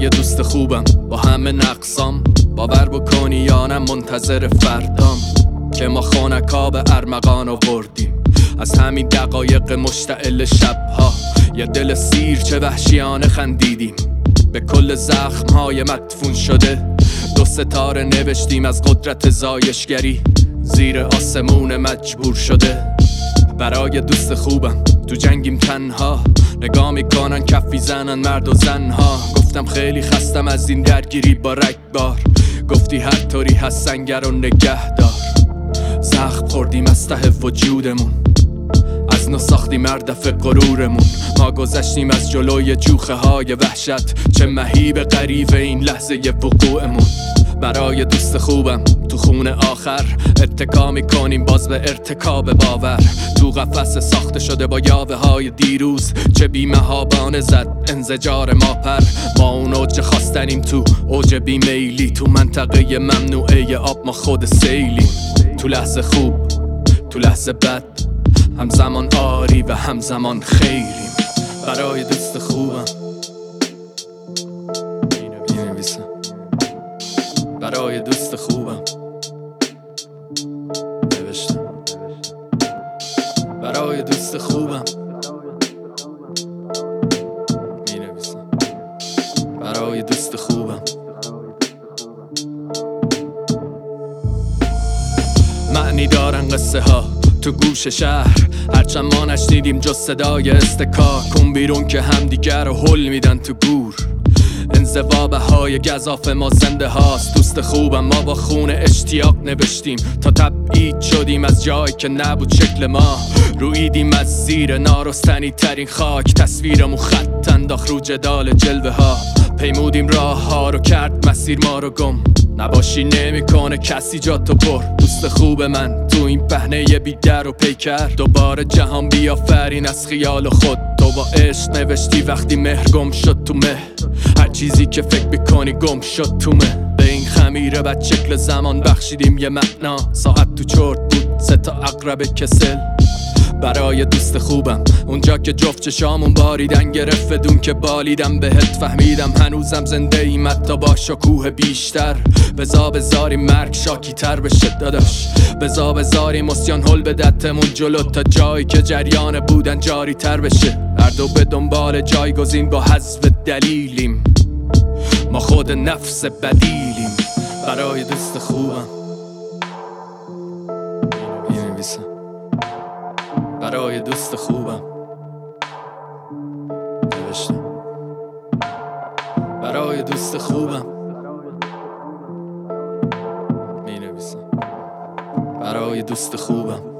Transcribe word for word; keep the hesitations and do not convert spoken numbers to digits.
برای دوست خوبم با همه نقصام، باور بکنی یا نه منتظر فردام که ما خانکا به ارمغان آوردیم. از همین دقایق مشتعل شبها یه دل سیر چه وحشیانه خندیدیم. به کل زخمهای مدفون شده دو ستاره نوشتیم از قدرت زایشگری زیر آسمون مجبور شده. برای دوست خوبم تو جنگیم تنها، نگاه میکنن کفی زنن مرد و زنها. گفتم خیلی خستم از این درگیری با رگبار، گفتی هر طوری هست سنگر و نگه دار. زخم خوردیم از ته وجودمون، از نو ساختیم مردف غرورمون. ما گذشتیم از جلوی جوخه های وحشت، چه مهیب غریب این لحظه وقوعمون. برای دوست خوبم تو خونه آخر اتکا میکنیم باز به ارتکاب باور. تو قفس ساخته شده با یاوه های دیروز، چه بیمهابانه زد انزجار ما پر. ما اون اوج خواستنیم تو اوج بیمیلی، تو منطقه ممنوعه آب ما خود سیلیم. تو لحظه خوب تو لحظه بد، همزمان آری و همزمان خیریم. برای دوست خوبم بینویسم، برای دوست خوبم نوشتم، برای دوست خوبم مینویسم، برای دوست خوبم. معنی دارن قصه ها تو گوش شهر، هرچند ما نشنیدیم جز صدای استکار. کن بیرون که همدیگر رو حل میدن تو گور، انزوابه های گزاف ما زنده هاست. دوست خوبم ما با خون اشتیاق نوشتیم تا تبعید شدیم از جایی که نبود شکل ما. رویدیم از زیر نارستنی ترین خاک، تصویرمون خط انداخت رو جدال جلوه ها. پیمودیم راه ها رو کرد مسیر ما رو گم، نباشی نمیکنه کسی جا تو پر. دوست خوب من تو این پهنه بی در و پیکر، دوباره جهان بیافرین از خیال خود. تو با عشق نوشتی وقتی مهر گم شد تو مه، هر چیزی که فکر بکنی گم شد تو مه. به این خمیره بد شکل زمان بخشیدیم یه معنا، ساعت تو چرت بود سه تا عقرب کسل. برای دوست خوبم اونجا که جفت چشامون باریدن گرفت بدون که بالیدم بهت فهمیدم هنوزم زنده ایم حتی با شکوه بیشتر. بزا بزاری مرگ شاکی تر بشه داداش، بزا بزاری مسیان حل به دتمون جلو تا جایی که جریان بودن جاری تر بشه. هر دو به دنبال جایگزین با حذف دلیلیم، ما خود نفس بدیلیم. برای دوست خوبم مینویسم، برای دوست خوبم نوشتم، برای دوست خوبم مینویسم، برای دوست خوبم.